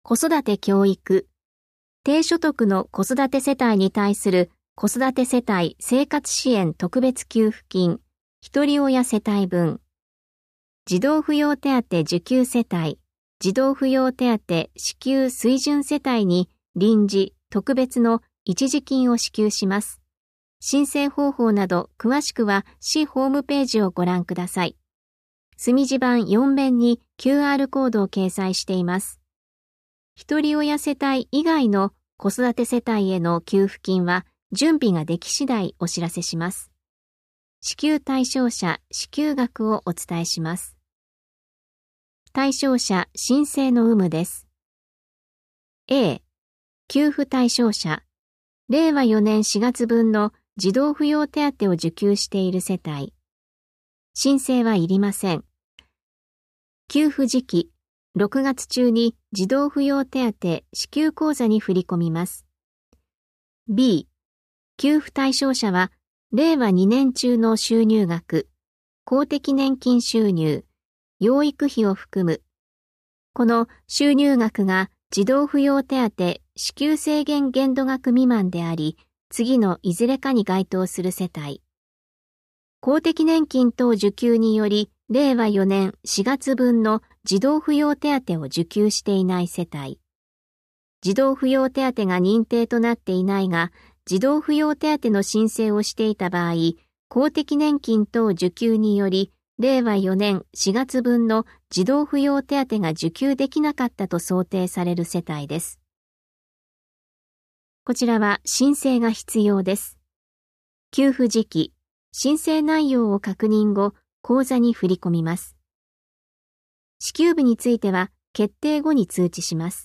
子育て教育、低所得の子育て世帯に対する子育て世帯生活支援特別給付金、ひとり親世帯分、児童扶養手当受給世帯、児童扶養手当支給水準世帯に臨時特別の一時金を支給します。申請方法など詳しくは市ホームページをご覧ください。墨字版4面に QR コードを掲載しています。ひとり親世帯以外の子育て世帯への給付金は準備ができ次第お知らせします。支給対象者、支給額をお伝えします。対象者、申請の有無です。A、給付対象者、令和4年4月分の児童扶養手当を受給している世帯。申請はいりません。給付時期、6月中に児童扶養手当支給口座に振り込みます。B、給付対象者は、令和2年中の収入額、公的年金収入、養育費を含む。この収入額が児童扶養手当支給制限限度額未満であり、次のいずれかに該当する世帯。公的年金等受給により、令和4年4月分の児童扶養手当を受給していない世帯。児童扶養手当が認定となっていないが、児童扶養手当の申請をしていた場合、公的年金等受給により、令和4年4月分の児童扶養手当が受給できなかったと想定される世帯です。こちらは申請が必要です。給付時期、申請内容を確認後、口座に振り込みます。支給日については決定後に通知します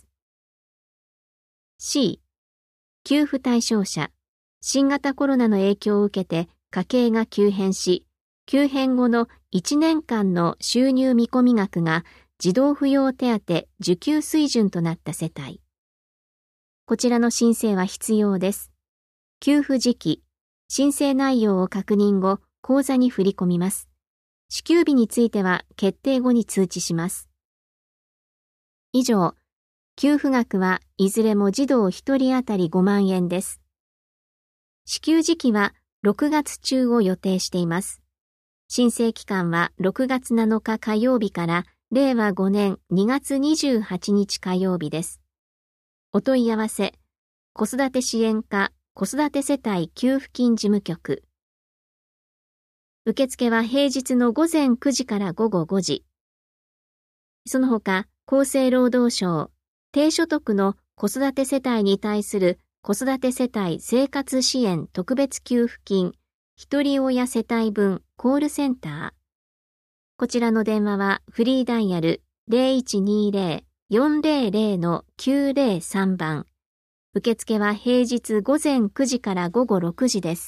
。C、給付対象者、新型コロナの影響を受けて家計が急変し、急変後の1年間の収入見込み額が児童扶養手当受給水準となった世帯。こちらの申請は必要です。給付時期、申請内容を確認後、口座に振り込みます。支給日については決定後に通知します。以上、給付額はいずれも児童1人当たり5万円です。支給時期は6月中を予定しています。申請期間は6月7日火曜日から令和5年2月28日火曜日です。お問い合わせ、子育て支援課子育て世帯給付金事務局。受付は平日の午前9時から午後5時。その他、厚生労働省、低所得の子育て世帯に対する子育て世帯生活支援特別給付金、ひとり親世帯分コールセンター。こちらの電話はフリーダイヤル 0120-400-903 番。受付は平日午前9時から午後6時です。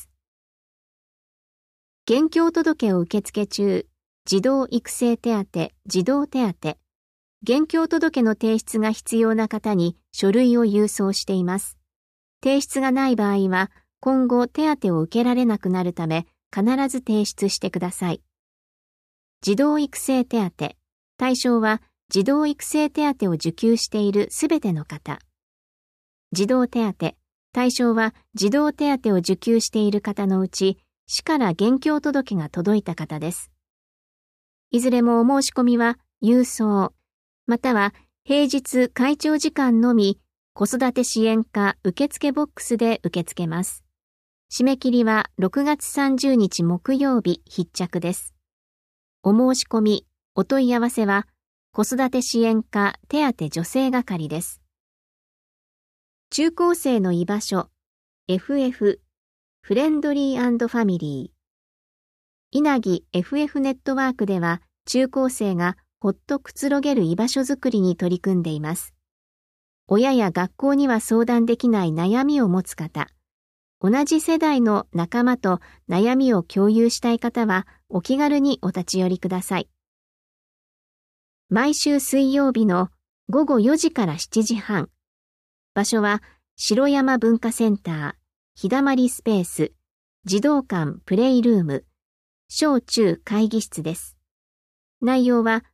現況届を受付中、児童育成手当、児童手当。現況届の提出が必要な方に書類を郵送しています。提出がない場合は、今後手当を受けられなくなるため、必ず提出してください。児童育成手当。対象は、児童育成手当を受給しているすべての方。児童手当。対象は、児童手当を受給している方のうち、市から現況届が届いた方です。いずれもお申し込みは、郵送、または平日開庁時間のみ、子育て支援課受付ボックスで受け付けます。締め切りは6月30日木曜日必着です。お申し込み、お問い合わせは、子育て支援課手当助成係です。中高生の居場所、FF、フレンドリー&ファミリー。稲城 FF ネットワークでは、中高生がほっとくつろげる居場所づくりに取り組んでいます。親や学校には相談できない悩みを持つ方、同じ世代の仲間と悩みを共有したい方はお気軽にお立ち寄りください。毎週水曜日の午後4時から7時半。場所は城山文化センター、日だまりスペース、児童館プレイルーム、小中会議室です。内容は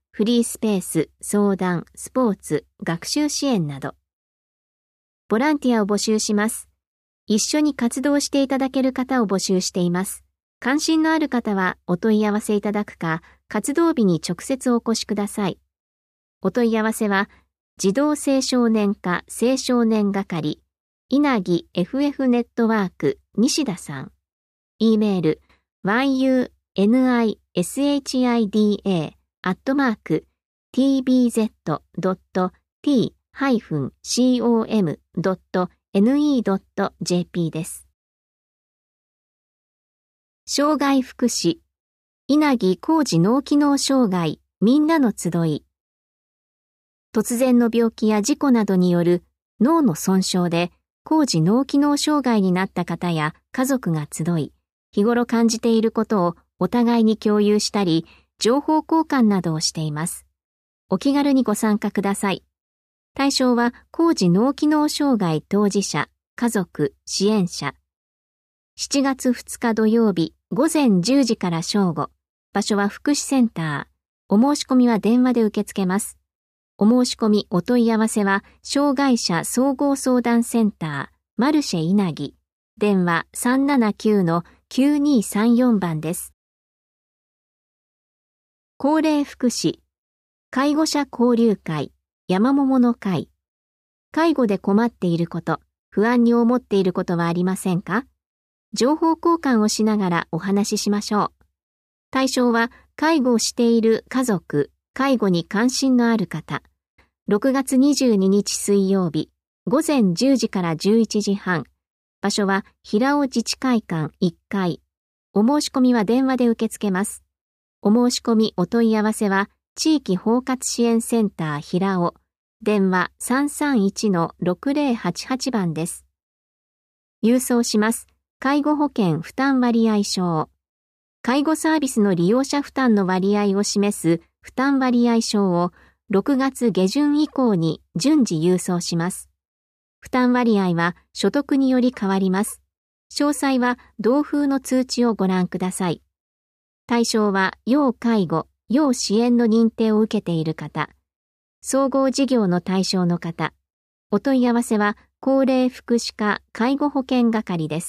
フリースペース、相談、スポーツ、学習支援など。ボランティアを募集します。一緒に活動していただける方を募集しています。関心のある方はお問い合わせいただくか、活動日に直接お越しください。お問い合わせは、児童青少年課青少年係、稲城 FF ネットワーク西田さん。e メール、yunishida@t-com.ne.jp です。障害福祉、稲城高次脳機能障害みんなの集い。突然の病気や事故などによる脳の損傷で高次脳機能障害になった方や家族が集い、日頃感じていることをお互いに共有したり、情報交換などをしています。お気軽にご参加ください。対象は高次脳機能障害当事者、家族、支援者。7月2日土曜日午前10時から正午。場所は福祉センター。お申し込みは電話で受け付けます。お申し込みお問い合わせは障害者総合相談センターマルシェ稲城。電話 379-9234 番です。高齢福祉、介護者交流会、山桃の会。介護で困っていること、不安に思っていることはありませんか？情報交換をしながらお話ししましょう。対象は介護をしている家族、介護に関心のある方。6月22日水曜日、午前10時から11時半。場所は平尾自治会館1階。お申し込みは電話で受け付けます。お申し込みお問い合わせは地域包括支援センター平尾。電話 331-6088 番です。郵送します。介護保険負担割合証。介護サービスの利用者負担の割合を示す負担割合証を6月下旬以降に順次郵送します。負担割合は所得により変わります。詳細は同封の通知をご覧ください。対象は要介護、要支援の認定を受けている方、総合事業の対象の方、お問い合わせは高齢福祉課介護保険係です。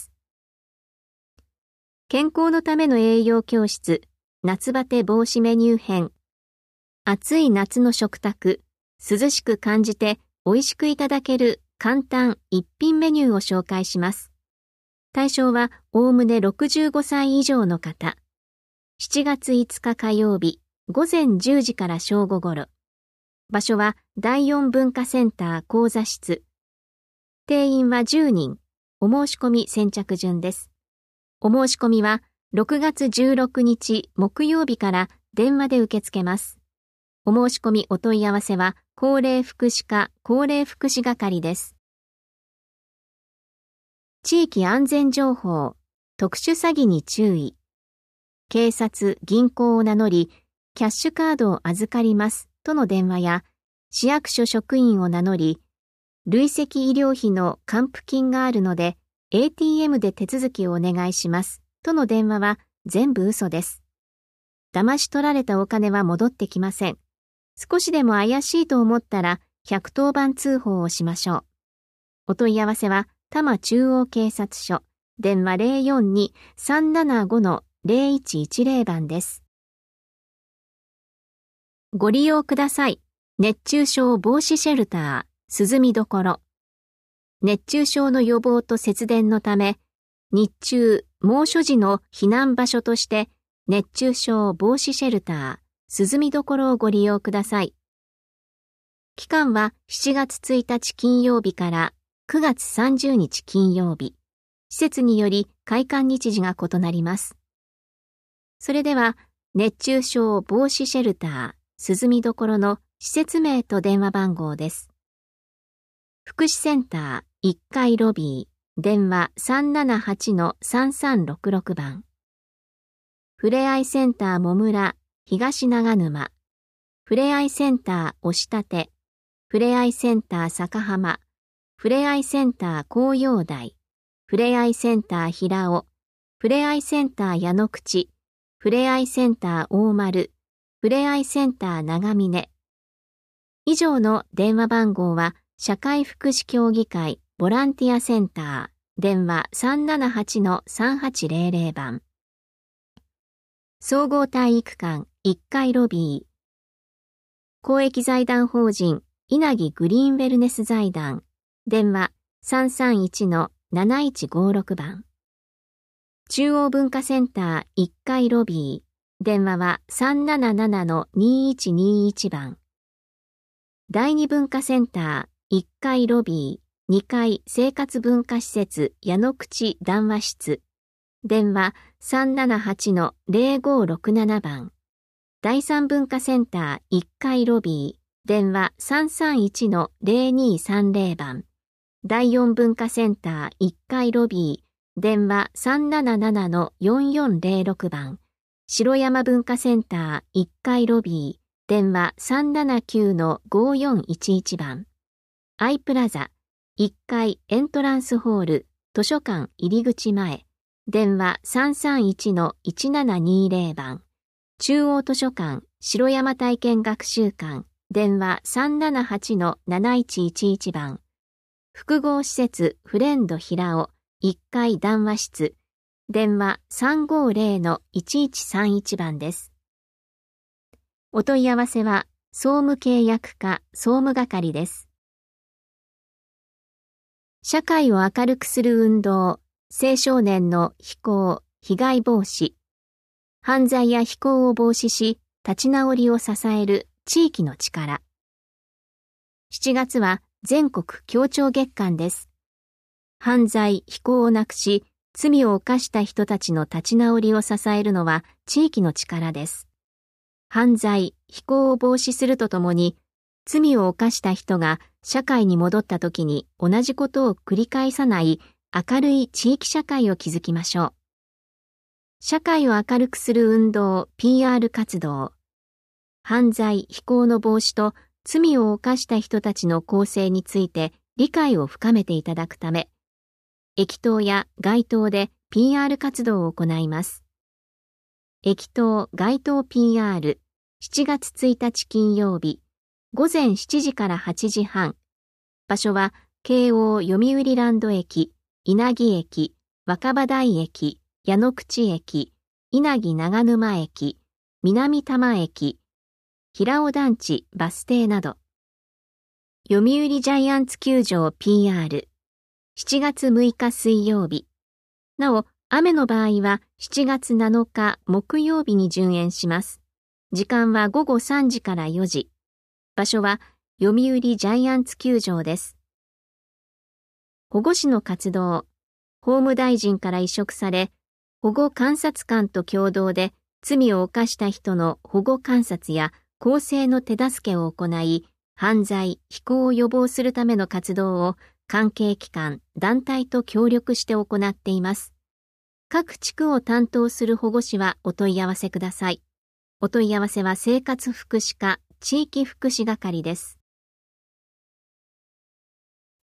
健康のための栄養教室、夏バテ防止メニュー編。暑い夏の食卓、涼しく感じて美味しくいただける簡単一品メニューを紹介します。対象はおおむね65歳以上の方。7月5日火曜日、午前10時から正午ごろ。場所は第4文化センター講座室。定員は10人。お申し込み先着順です。お申し込みは6月16日木曜日から電話で受け付けます。お申し込みお問い合わせは高齢福祉課高齢福祉係です。地域安全情報、特殊詐欺に注意。警察、銀行を名乗り、キャッシュカードを預かりますとの電話や、市役所職員を名乗り、累積医療費の還付金があるので、ATM で手続きをお願いしますとの電話は全部嘘です。騙し取られたお金は戻ってきません。少しでも怪しいと思ったら110番通報をしましょう。お問い合わせは多摩中央警察署、電話 042-375-0110 番です。ご利用ください。熱中症防止シェルター、涼みどころ。熱中症の予防と節電のため、日中、猛暑時の避難場所として、熱中症防止シェルター、涼みどころをご利用ください。期間は7月1日金曜日から9月30日金曜日。施設により開館日時が異なります。それでは、熱中症防止シェルター、涼みどころの施設名と電話番号です。福祉センター1階ロビー、電話 378-3366 番。ふれあいセンターもむら、東長沼。ふれあいセンター押立。ふれあいセンター坂浜。ふれあいセンター紅葉台。ふれあいセンター平尾。ふれあいセンター矢野口。ふれあいセンター大丸。 ふれあいセンター長峰。以上の電話番号は、社会福祉協議会ボランティアセンター、電話 378-3800 番。総合体育館1階ロビー。公益財団法人稲城グリーンウェルネス財団、電話 331-7156 番。中央文化センター1階ロビー、電話は 377-2121 番。第二文化センター1階ロビー、2階生活文化施設矢野口談話室、電話 378-0567 番。第三文化センター1階ロビー、電話 331-0230 番。第四文化センター1階ロビー、電話 377-4406 番。城山文化センター1階ロビー、電話 379-5411 番。アイプラザ1階エントランスホール図書館入り口前、電話 331-1720 番。中央図書館城山体験学習館、電話 378-7111 番。複合施設フレンド平尾1階談話室、電話 350-1131 番です。お問い合わせは総務契約課総務係です。社会を明るくする運動、青少年の非行・被害防止、犯罪や非行を防止し、立ち直りを支える地域の力。7月は全国協調月間です。犯罪・非行をなくし、罪を犯した人たちの立ち直りを支えるのは地域の力です。犯罪・非行を防止するとともに、罪を犯した人が社会に戻った時に同じことを繰り返さない明るい地域社会を築きましょう。社会を明るくする運動 PR 活動。犯罪・非行の防止と罪を犯した人たちの更生について理解を深めていただくため、駅頭や街頭で PR 活動を行います。駅頭・街頭 PR、7月1日金曜日、午前7時から8時半。場所は、京王読売ランド駅、稲城駅、若葉台駅、矢野口駅、稲城長沼駅、南多摩駅、平尾団地バス停など。読売ジャイアンツ球場 PR、7月6日水曜日。なお、雨の場合は7月7日木曜日に順延します。時間は午後3時から4時。場所は読売ジャイアンツ球場です。保護司の活動。法務大臣から委嘱され、保護観察官と共同で罪を犯した人の保護観察や更生の手助けを行い、犯罪・非行を予防するための活動を関係機関・団体と協力して行っています。各地区を担当する保護司はお問い合わせください。お問い合わせは生活福祉課地域福祉係です。